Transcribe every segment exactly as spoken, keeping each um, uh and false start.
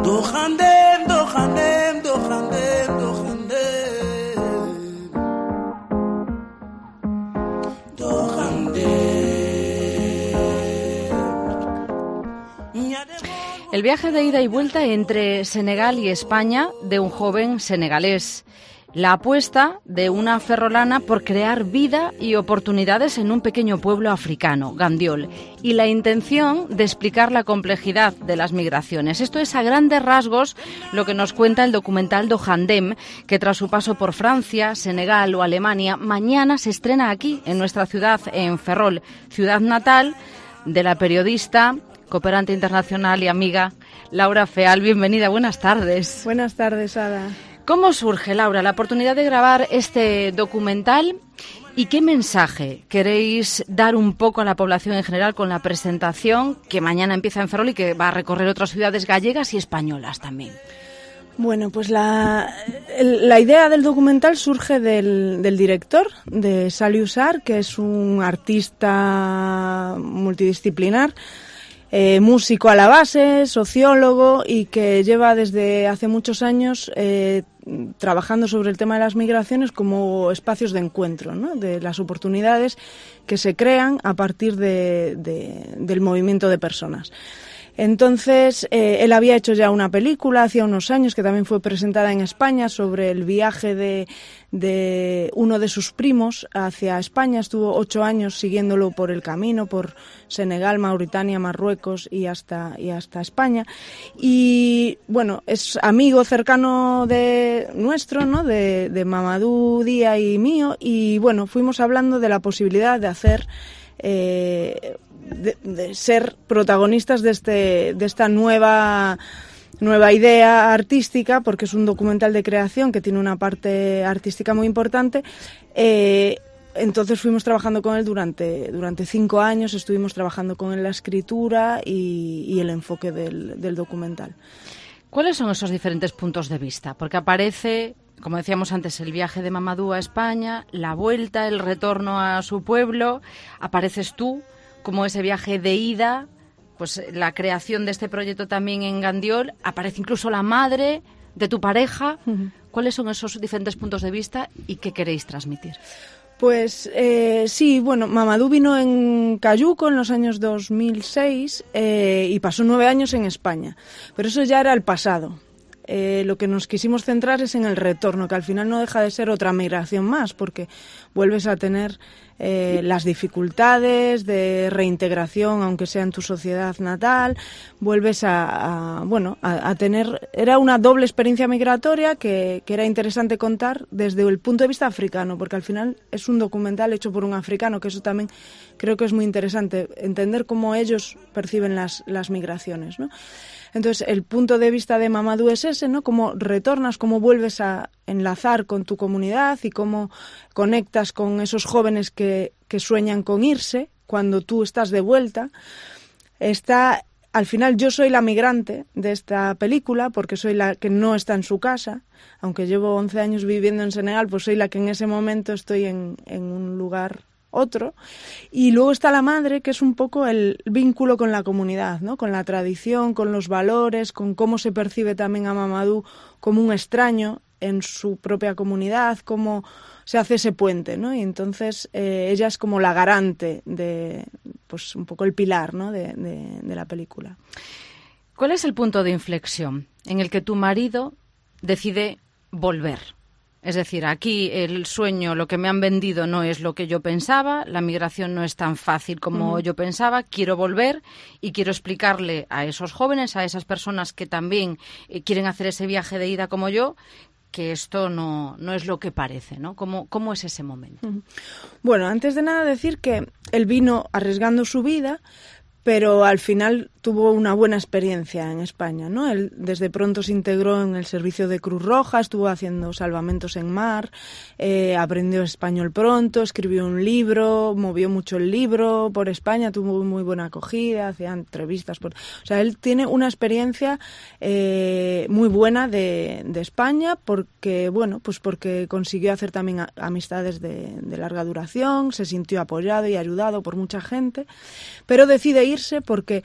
Dohandem, dohandem, dohandem, dohandem. Dohandem. El viaje de ida y vuelta entre Senegal y España de un joven senegalés. La apuesta de una ferrolana por crear vida y oportunidades en un pequeño pueblo africano, Gandiol, y la intención de explicar la complejidad de las migraciones. Esto es a grandes rasgos lo que nos cuenta el documental Dohandem, que tras su paso por Francia, Senegal o Alemania, mañana se estrena aquí, en nuestra ciudad, en Ferrol, ciudad natal de la periodista, cooperante internacional y amiga Laura Feal. Bienvenida, buenas tardes. Buenas tardes, Ada. ¿Cómo surge, Laura, la oportunidad de grabar este documental y qué mensaje queréis dar un poco a la población en general con la presentación que mañana empieza en Ferrol y que va a recorrer otras ciudades gallegas y españolas también? Bueno, pues la, la idea del documental surge del, del director, de Saliou Sarr, que es un artista multidisciplinar, Eh, músico a la base, sociólogo y que lleva desde hace muchos años eh, trabajando sobre el tema de las migraciones como espacios de encuentro, ¿no? De las oportunidades que se crean a partir de, de, del movimiento de personas. Entonces, eh, él había hecho ya una película hacía unos años que también fue presentada en España sobre el viaje de, de uno de sus primos hacia España. Estuvo ocho años siguiéndolo por el camino, por Senegal, Mauritania, Marruecos y hasta, y hasta España. Y, bueno, es amigo cercano de nuestro, ¿no? De, de Mamadou Dia y mío. Y, bueno, fuimos hablando de la posibilidad de hacer... Eh, De, de ser protagonistas de este de esta nueva nueva idea artística, porque es un documental de creación que tiene una parte artística muy importante. Eh, entonces fuimos trabajando con él durante durante cinco años, estuvimos trabajando con él la escritura y, y el enfoque del, del documental. ¿Cuáles son esos diferentes puntos de vista? Porque aparece, como decíamos antes, el viaje de Mamadou a España, la vuelta, el retorno a su pueblo, apareces tú como ese viaje de ida, pues la creación de este proyecto también en Gandiol, aparece incluso la madre de tu pareja. Uh-huh. ¿Cuáles son esos diferentes puntos de vista y qué queréis transmitir? Pues eh, sí, bueno, Mamadou vino en Cayuco en los años dos mil seis eh, y pasó nueve años en España, pero eso ya era el pasado. Eh, lo que nos quisimos centrar es en el retorno, que al final no deja de ser otra migración más, porque vuelves a tener eh, las dificultades de reintegración, aunque sea en tu sociedad natal, vuelves a, a bueno, a, a tener... Era una doble experiencia migratoria que, que era interesante contar desde el punto de vista africano, porque al final es un documental hecho por un africano, que eso también creo que es muy interesante, entender cómo ellos perciben las, las migraciones, ¿no? Entonces, el punto de vista de Mamadou es ese, ¿no? Cómo retornas, cómo vuelves a enlazar con tu comunidad y cómo conectas con esos jóvenes que, que sueñan con irse cuando tú estás de vuelta. Está, al final, yo soy la migrante de esta película porque soy la que no está en su casa. Aunque llevo once años viviendo en Senegal, pues soy la que en ese momento estoy en, en un lugar otro. Y luego está la madre, que es un poco el vínculo con la comunidad, ¿no? Con la tradición, con los valores, con cómo se percibe también a Mamadou como un extraño en su propia comunidad, cómo se hace ese puente, ¿no? Y entonces eh, ella es como la garante de, pues un poco el pilar, ¿no? de, de, de la película. ¿Cuál es el punto de inflexión en el que tu marido decide volver? Es decir, aquí el sueño, lo que me han vendido no es lo que yo pensaba, la migración no es tan fácil como uh-huh. yo pensaba, quiero volver y quiero explicarle a esos jóvenes, a esas personas que también eh, quieren hacer ese viaje de ida como yo, que esto no, no es lo que parece, ¿no? ¿Cómo, cómo es ese momento? Uh-huh. Bueno, antes de nada decir que él vino arriesgando su vida, pero al final tuvo una buena experiencia en España, ¿no? Él desde pronto se integró en el servicio de Cruz Roja, estuvo haciendo salvamentos en mar, eh, aprendió español pronto, escribió un libro, movió mucho el libro por España, tuvo muy buena acogida, hacía entrevistas. Por... O sea, él tiene una experiencia eh, muy buena de, de España porque, bueno, pues porque consiguió hacer también a, amistades de, de larga duración, se sintió apoyado y ayudado por mucha gente, pero decide irse porque el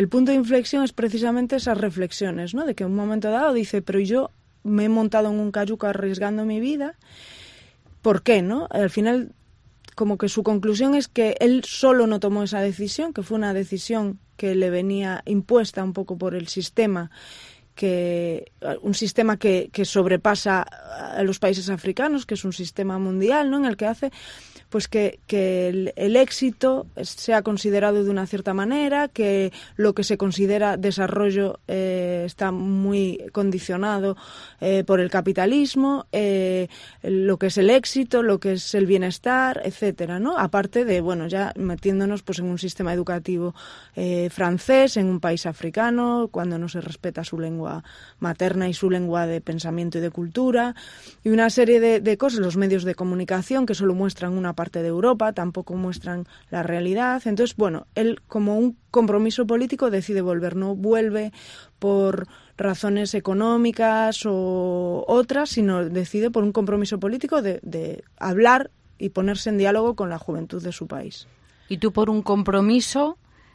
punto de inflexión es precisamente esas reflexiones, ¿no? De que en un momento dado dice, pero yo me he montado en un cayuco arriesgando mi vida, ¿por qué, no? Al final, como que su conclusión es que él solo no tomó esa decisión, que fue una decisión que le venía impuesta un poco por el sistema, que un sistema que, que sobrepasa a los países africanos, que es un sistema mundial, ¿no? En el que hace pues que, que el, el éxito sea considerado de una cierta manera, que lo que se considera desarrollo eh, está muy condicionado eh, por el capitalismo, eh, lo que es el éxito, lo que es el bienestar, etcétera, ¿no? Aparte de, bueno, ya metiéndonos pues en un sistema educativo eh, francés, en un país africano, cuando no se respeta su lengua materna y su lengua de pensamiento y de cultura, y una serie de, de cosas, los medios de comunicación que solo muestran una parte de Europa, tampoco muestran la realidad. Entonces, bueno, él como un compromiso político decide volver, no vuelve por razones económicas o otras, sino decide por un compromiso político de, de hablar y ponerse en diálogo con la juventud de su país. Y tú por un compromiso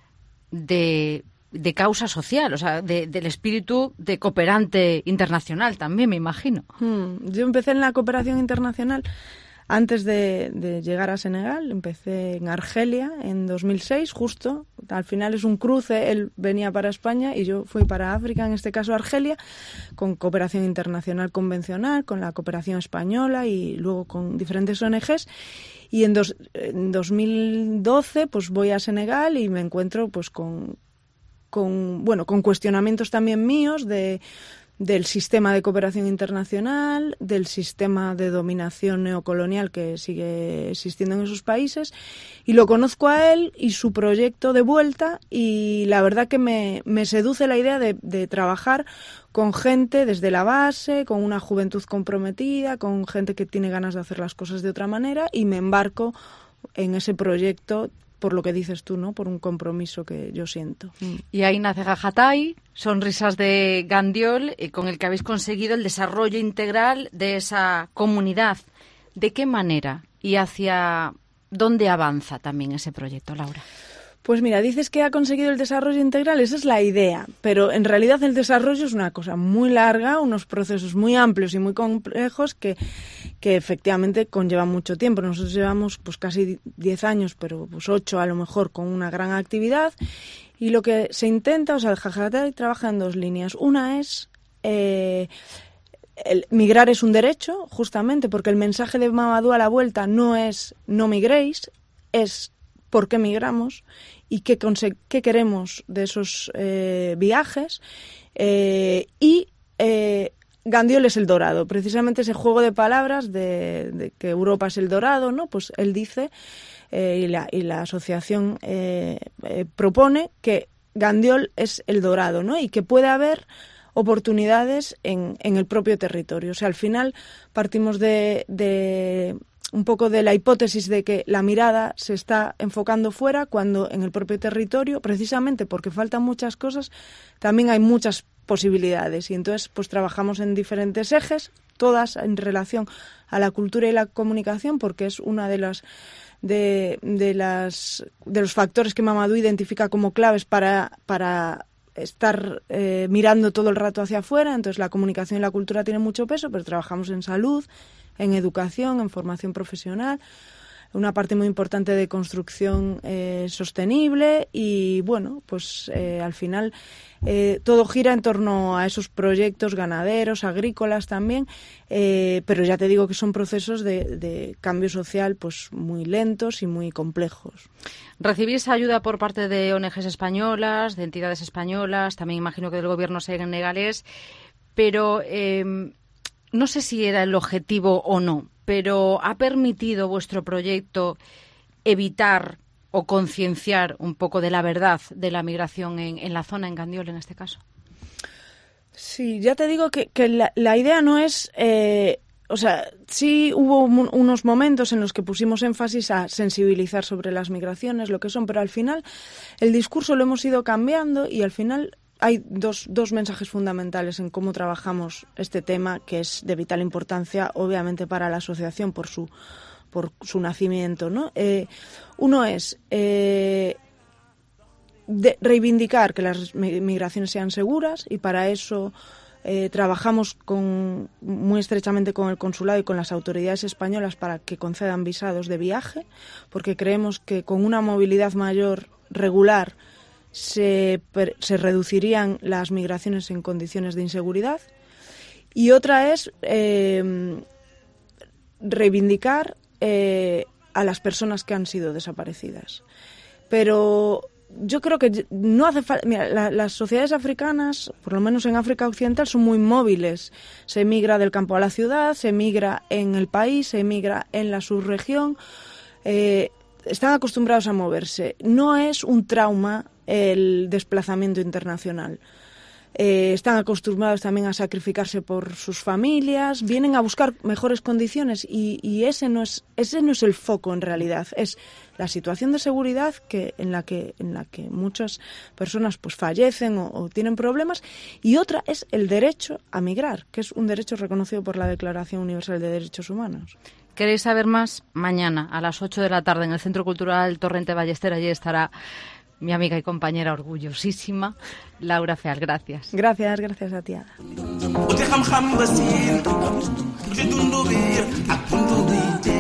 de, de causa social, o sea, de, del espíritu de cooperante internacional también, me imagino. Hmm. Yo empecé en la cooperación internacional antes de, de llegar a Senegal. Empecé en Argelia en dos mil seis, justo. Al final es un cruce, él venía para España y yo fui para África, en este caso Argelia, con cooperación internacional convencional, con la cooperación española y luego con diferentes O N Ges. Y en, dos, en dos mil doce pues voy a Senegal y me encuentro pues con, con, bueno, con cuestionamientos también míos de... del sistema de cooperación internacional, del sistema de dominación neocolonial que sigue existiendo en esos países, y lo conozco a él y su proyecto de vuelta, y la verdad que me, me seduce la idea de, de trabajar con gente desde la base, con una juventud comprometida, con gente que tiene ganas de hacer las cosas de otra manera, y me embarco en ese proyecto por lo que dices tú, ¿no? Por un compromiso que yo siento. Y ahí nace Jajatai, Sonrisas de Gandiol, eh, con el que habéis conseguido el desarrollo integral de esa comunidad. ¿De qué manera y hacia dónde avanza también ese proyecto, Laura? Pues mira, dices que ha conseguido el desarrollo integral, esa es la idea, pero en realidad el desarrollo es una cosa muy larga, unos procesos muy amplios y muy complejos que, que efectivamente conllevan mucho tiempo. Nosotros llevamos pues casi diez años, pero pues ocho a lo mejor, con una gran actividad, y lo que se intenta, o sea, el Jajatai trabaja en dos líneas. Una es... Eh, El migrar es un derecho, justamente, porque el mensaje de Mamadou a la vuelta no es no migréis, es por qué migramos y qué, conse- qué queremos de esos eh, viajes. Eh, y eh, Gandiol es el dorado, precisamente ese juego de palabras de, de que Europa es el dorado, ¿no? Pues él dice, eh, y, la, y la asociación eh, eh, propone que Gandiol es el dorado, ¿no? Y que puede haber oportunidades en, en el propio territorio. O sea, al final partimos de, de un poco de la hipótesis de que la mirada se está enfocando fuera, cuando en el propio territorio, precisamente porque faltan muchas cosas, también hay muchas posibilidades. Y entonces pues trabajamos en diferentes ejes, todas en relación a la cultura y la comunicación, porque es una de las de, de las de los factores que Mamadou identifica como claves para para estar eh, mirando todo el rato hacia afuera. Entonces la comunicación y la cultura tienen mucho peso, pero trabajamos en salud, en educación, en formación profesional, una parte muy importante de construcción eh, sostenible, y bueno, pues eh, al final eh, todo gira en torno a esos proyectos ganaderos, agrícolas también, eh, pero ya te digo que son procesos de, de cambio social pues muy lentos y muy complejos. ¿Recibís ayuda por parte de O N Ges españolas, de entidades españolas, también imagino que del gobierno senegalés, pero eh, no sé si era el objetivo o no, pero ¿ha permitido vuestro proyecto evitar o concienciar un poco de la verdad de la migración en, en la zona, en Gandiol en este caso? Sí, ya te digo que, que la, la idea no es... Eh, o sea, sí hubo un, unos momentos en los que pusimos énfasis a sensibilizar sobre las migraciones, lo que son, pero al final el discurso lo hemos ido cambiando, y al final hay dos, dos mensajes fundamentales en cómo trabajamos este tema, que es de vital importancia, obviamente, para la asociación por su, por su nacimiento, ¿no? Eh, uno es... Eh, de reivindicar que las migraciones sean seguras, y para eso eh, trabajamos con, muy estrechamente con el consulado y con las autoridades españolas para que concedan visados de viaje, porque creemos que con una movilidad mayor regular se, se reducirían las migraciones en condiciones de inseguridad. Y otra es eh, reivindicar eh, a las personas que han sido desaparecidas. Pero yo creo que no hace falta... Mira, la, las sociedades africanas, por lo menos en África Occidental, son muy móviles. Se emigra del campo a la ciudad, se emigra en el país, se emigra en la subregión. Eh, están acostumbrados a moverse. No es un trauma el desplazamiento internacional. Eh, están acostumbrados también a sacrificarse por sus familias, vienen a buscar mejores condiciones y, y ese no es ese no es el foco en realidad, es la situación de seguridad que en la que en la que muchas personas pues fallecen o, o tienen problemas, y otra es el derecho a migrar, que es un derecho reconocido por la Declaración Universal de Derechos Humanos. ¿Queréis saber más? Mañana a las ocho de la tarde en el Centro Cultural Torrente Ballester, allí estará mi amiga y compañera orgullosísima, Laura Feal. Gracias. Gracias, gracias a ti, Ada. Uti xam xam basin, uti dundu bir, ak dundu bi